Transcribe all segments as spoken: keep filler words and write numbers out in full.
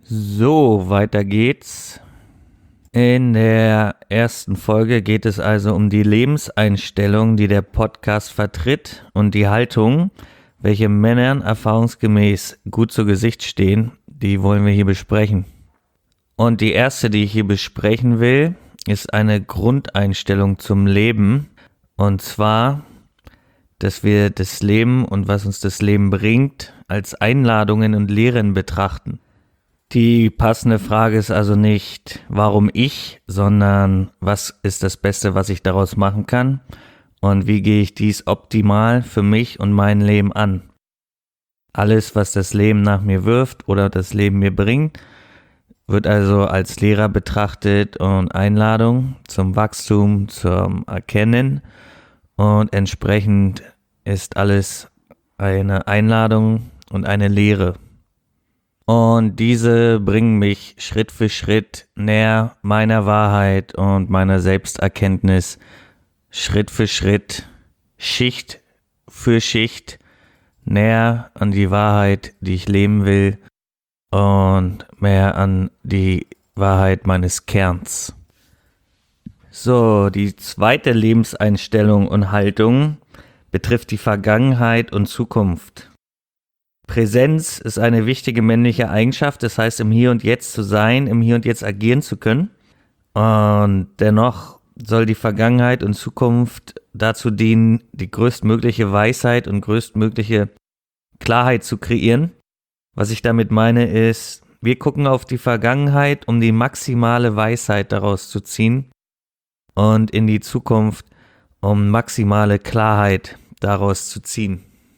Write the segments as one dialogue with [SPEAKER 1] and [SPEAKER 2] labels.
[SPEAKER 1] So, weiter geht's. In der ersten Folge geht es also um die Lebenseinstellung, die der Podcast vertritt und die Haltung, welche Männern erfahrungsgemäß gut zu Gesicht stehen, die wollen wir hier besprechen. Und die erste, die ich hier besprechen will, ist eine Grundeinstellung zum Leben. Und zwar, dass wir das Leben und was uns das Leben bringt, als Einladungen und Lehren betrachten. Die passende Frage ist also nicht, warum ich, sondern was ist das Beste, was ich daraus machen kann und wie gehe ich dies optimal für mich und mein Leben an. Alles, was das Leben nach mir wirft oder das Leben mir bringt, wird also als Lehrer betrachtet und Einladung zum Wachstum, zum Erkennen, und entsprechend ist alles eine Einladung und eine Lehre. Und diese bringen mich Schritt für Schritt näher meiner Wahrheit und meiner Selbsterkenntnis, Schritt für Schritt, Schicht für Schicht, näher an die Wahrheit, die ich leben will, und mehr an die Wahrheit meines Kerns. So, die zweite Lebenseinstellung und Haltung betrifft die Vergangenheit und Zukunft. Präsenz ist eine wichtige männliche Eigenschaft, das heißt, im Hier und Jetzt zu sein, im Hier und Jetzt agieren zu können. Und dennoch soll die Vergangenheit und Zukunft dazu dienen, die größtmögliche Weisheit und größtmögliche Klarheit zu kreieren. Was ich damit meine ist, wir gucken auf die Vergangenheit, um die maximale Weisheit daraus zu ziehen, und in die Zukunft, um maximale Klarheit daraus zu ziehen.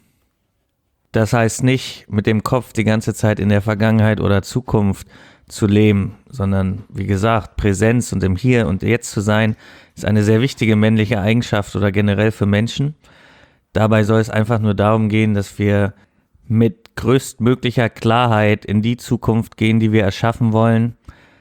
[SPEAKER 1] Das heißt nicht, mit dem Kopf die ganze Zeit in der Vergangenheit oder Zukunft zu leben, sondern wie gesagt, Präsenz und im Hier und Jetzt zu sein, ist eine sehr wichtige männliche Eigenschaft oder generell für Menschen. Dabei soll es einfach nur darum gehen, dass wir mit größtmöglicher Klarheit in die Zukunft gehen, die wir erschaffen wollen,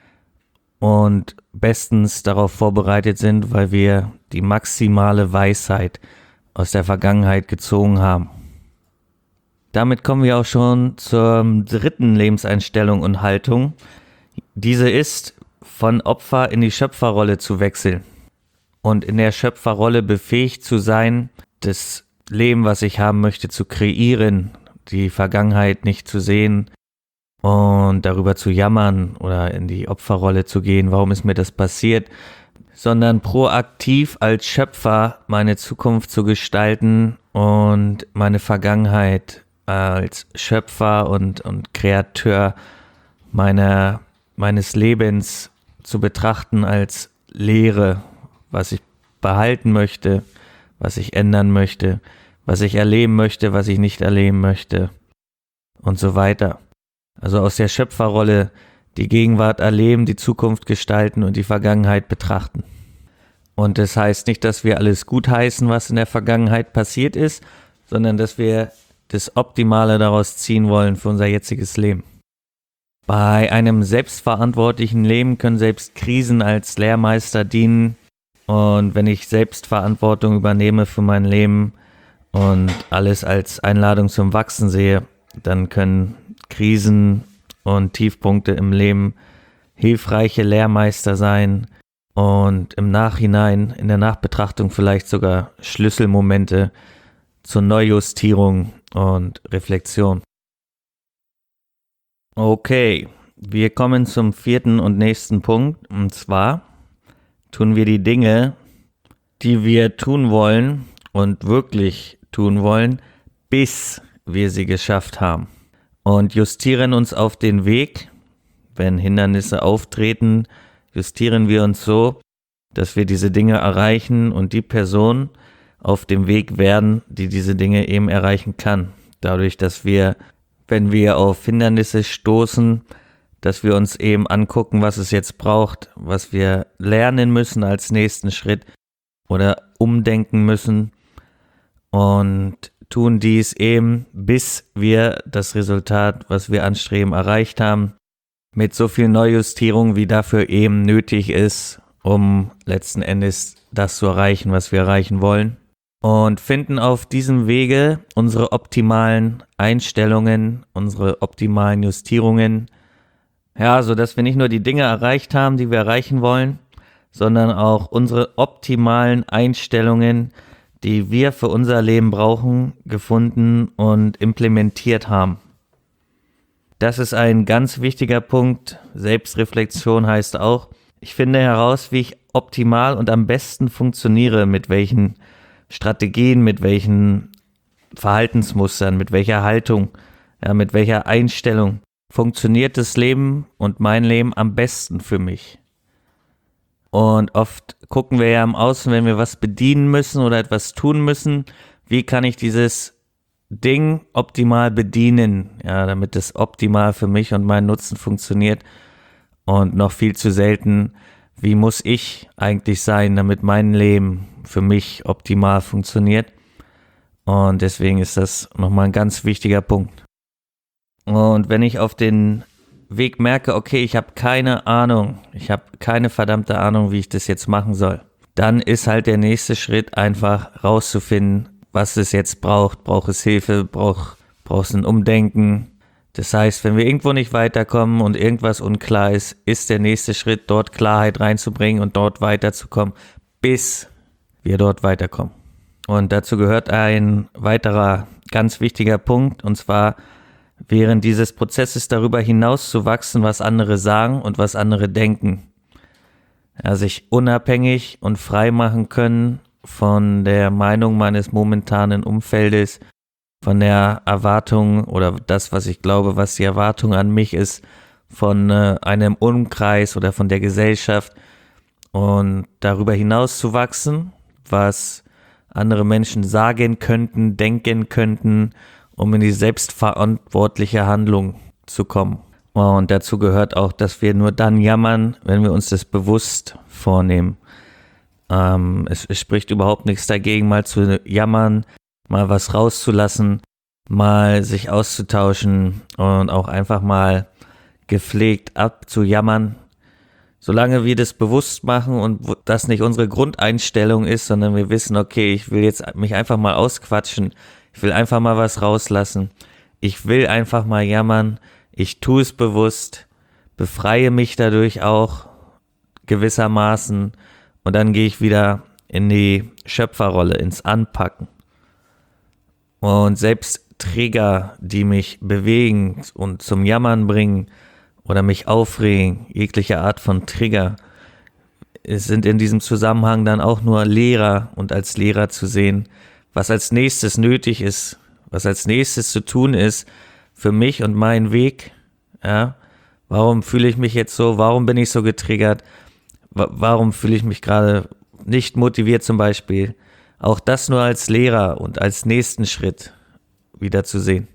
[SPEAKER 1] und bestens darauf vorbereitet sind, weil wir die maximale Weisheit aus der Vergangenheit gezogen haben. Damit kommen wir auch schon zur dritten Lebenseinstellung und Haltung. Diese ist, von Opfer in die Schöpferrolle zu wechseln und in der Schöpferrolle befähigt zu sein, das Leben, was ich haben möchte, zu kreieren, die Vergangenheit nicht zu sehen und darüber zu jammern oder in die Opferrolle zu gehen, warum ist mir das passiert, sondern proaktiv als Schöpfer meine Zukunft zu gestalten und meine Vergangenheit als Schöpfer und, und Kreateur meiner, meines Lebens zu betrachten als Lehre, was ich behalten möchte, was ich ändern möchte, was ich erleben möchte, was ich nicht erleben möchte und so weiter. Also aus der Schöpferrolle die Gegenwart erleben, die Zukunft gestalten und die Vergangenheit betrachten. Und das heißt nicht, dass wir alles gutheißen, was in der Vergangenheit passiert ist, sondern dass wir das Optimale daraus ziehen wollen für unser jetziges Leben. Bei einem selbstverantwortlichen Leben können selbst Krisen als Lehrmeister dienen, und wenn ich Selbstverantwortung übernehme für mein Leben und alles als Einladung zum Wachsen sehe, dann können Krisen und Tiefpunkte im Leben hilfreiche Lehrmeister sein und im Nachhinein, in der Nachbetrachtung vielleicht sogar Schlüsselmomente zur Neujustierung und Reflexion. Okay, wir kommen zum vierten und nächsten Punkt, und zwar tun wir die Dinge, die wir tun wollen und wirklich tun wollen, bis wir sie geschafft haben, und justieren uns auf den Weg. Wenn Hindernisse auftreten, justieren wir uns so, dass wir diese Dinge erreichen und die Person auf dem Weg werden, die diese Dinge eben erreichen kann. Dadurch, dass wir, wenn wir auf Hindernisse stoßen, dass wir uns eben angucken, was es jetzt braucht, was wir lernen müssen als nächsten Schritt oder umdenken müssen, und tun dies eben, bis wir das Resultat, was wir anstreben, erreicht haben, mit so viel Neujustierung, wie dafür eben nötig ist, um letzten Endes das zu erreichen, was wir erreichen wollen. Und finden auf diesem Wege unsere optimalen Einstellungen, unsere optimalen Justierungen, Ja, so dass wir nicht nur die Dinge erreicht haben, die wir erreichen wollen, sondern auch unsere optimalen Einstellungen, die wir für unser Leben brauchen, gefunden und implementiert haben. Das ist ein ganz wichtiger Punkt. Selbstreflexion heißt auch, ich finde heraus, wie ich optimal und am besten funktioniere, mit welchen Strategien, mit welchen Verhaltensmustern, mit welcher Haltung, ja, mit welcher Einstellung funktioniert das Leben und mein Leben am besten für mich. Und oft gucken wir ja im Außen, wenn wir was bedienen müssen oder etwas tun müssen, wie kann ich dieses Ding optimal bedienen, ja, damit es optimal für mich und meinen Nutzen funktioniert. Und noch viel zu selten, wie muss ich eigentlich sein, damit mein Leben für mich optimal funktioniert. Und deswegen ist das nochmal ein ganz wichtiger Punkt. Und wenn ich auf den Weg merke, okay, ich habe keine Ahnung, ich habe keine verdammte Ahnung, wie ich das jetzt machen soll, dann ist halt der nächste Schritt einfach rauszufinden, was es jetzt braucht. Braucht es Hilfe, braucht, braucht es ein Umdenken. Das heißt, wenn wir irgendwo nicht weiterkommen und irgendwas unklar ist, ist der nächste Schritt, dort Klarheit reinzubringen und dort weiterzukommen, bis wir dort weiterkommen. Und dazu gehört ein weiterer ganz wichtiger Punkt, und zwar während dieses Prozesses darüber hinaus zu wachsen, was andere sagen und was andere denken. Ja, sich unabhängig und frei machen können von der Meinung meines momentanen Umfeldes, von der Erwartung oder das, was ich glaube, was die Erwartung an mich ist, von äh, einem Umkreis oder von der Gesellschaft, und darüber hinaus zu wachsen, was andere Menschen sagen könnten, denken könnten, um in die selbstverantwortliche Handlung zu kommen. Und dazu gehört auch, dass wir nur dann jammern, wenn wir uns das bewusst vornehmen. Ähm, es, es spricht überhaupt nichts dagegen, mal zu jammern, mal was rauszulassen, mal sich auszutauschen und auch einfach mal gepflegt abzujammern. Solange wir das bewusst machen und das nicht unsere Grundeinstellung ist, sondern wir wissen, okay, ich will jetzt mich einfach mal ausquatschen, ich will einfach mal was rauslassen. Ich will einfach mal jammern. Ich tue es bewusst, befreie mich dadurch auch gewissermaßen, und dann gehe ich wieder in die Schöpferrolle, ins Anpacken. Und selbst Trigger, die mich bewegen und zum Jammern bringen oder mich aufregen, jegliche Art von Trigger, sind in diesem Zusammenhang dann auch nur Lehrer und als Lehrer zu sehen, was als nächstes nötig ist, was als nächstes zu tun ist für mich und meinen Weg. Ja, warum fühle ich mich jetzt so? Warum bin ich so getriggert? Warum fühle ich mich gerade nicht motiviert zum Beispiel? Auch das nur als Lehrer und als nächsten Schritt wieder zu sehen.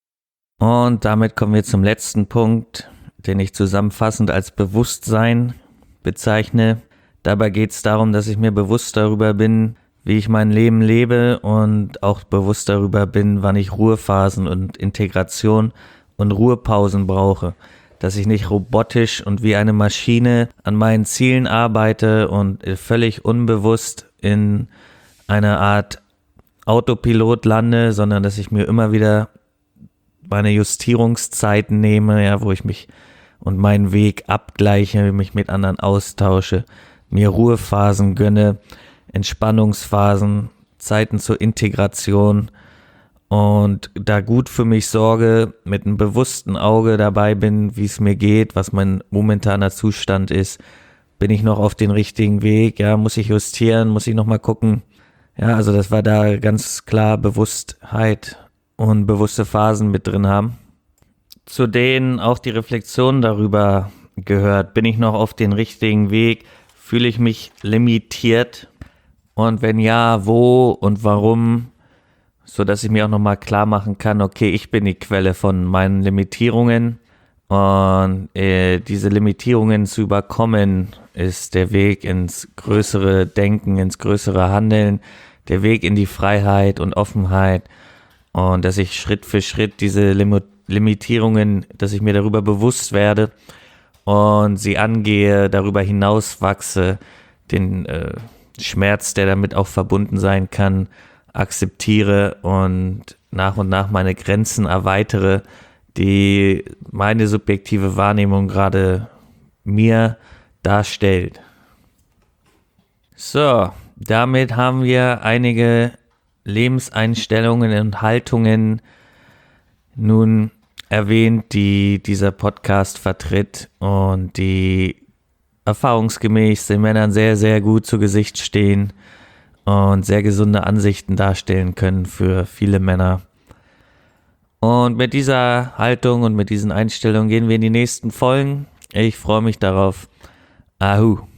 [SPEAKER 1] Und damit kommen wir zum letzten Punkt, den ich zusammenfassend als Bewusstsein bezeichne. Dabei geht es darum, dass ich mir bewusst darüber bin, wie ich mein Leben lebe, und auch bewusst darüber bin, wann ich Ruhephasen und Integration und Ruhepausen brauche. Dass ich nicht robotisch und wie eine Maschine an meinen Zielen arbeite und völlig unbewusst in einer Art Autopilot lande, sondern dass ich mir immer wieder meine Justierungszeiten nehme, ja, wo ich mich und meinen Weg abgleiche, mich mit anderen austausche, mir Ruhephasen gönne, Entspannungsphasen, Zeiten zur Integration und da gut für mich sorge, mit einem bewussten Auge dabei bin, wie es mir geht, was mein momentaner Zustand ist. Bin ich noch auf den richtigen Weg? Ja, muss ich justieren? Muss ich nochmal gucken? Ja, also das war da ganz klar Bewusstheit und bewusste Phasen mit drin haben. Zu denen auch die Reflexion darüber gehört. Bin ich noch auf den richtigen Weg? Fühle ich mich limitiert? Und wenn ja, wo und warum? So dass ich mir auch nochmal klar machen kann, okay, ich bin die Quelle von meinen Limitierungen. Und äh, diese Limitierungen zu überkommen, ist der Weg ins größere Denken, ins größere Handeln, der Weg in die Freiheit und Offenheit. Und dass ich Schritt für Schritt diese Lim- Limitierungen, dass ich mir darüber bewusst werde und sie angehe, darüber hinaus wachse, den äh, Schmerz, der damit auch verbunden sein kann, akzeptiere und nach und nach meine Grenzen erweitere, die meine subjektive Wahrnehmung gerade mir darstellt. So, damit haben wir einige Lebenseinstellungen und Haltungen nun erwähnt, die dieser Podcast vertritt und die erfahrungsgemäß den Männern sehr, sehr gut zu Gesicht stehen und sehr gesunde Ansichten darstellen können für viele Männer. Und mit dieser Haltung und mit diesen Einstellungen gehen wir in die nächsten Folgen. Ich freue mich darauf. Ahu.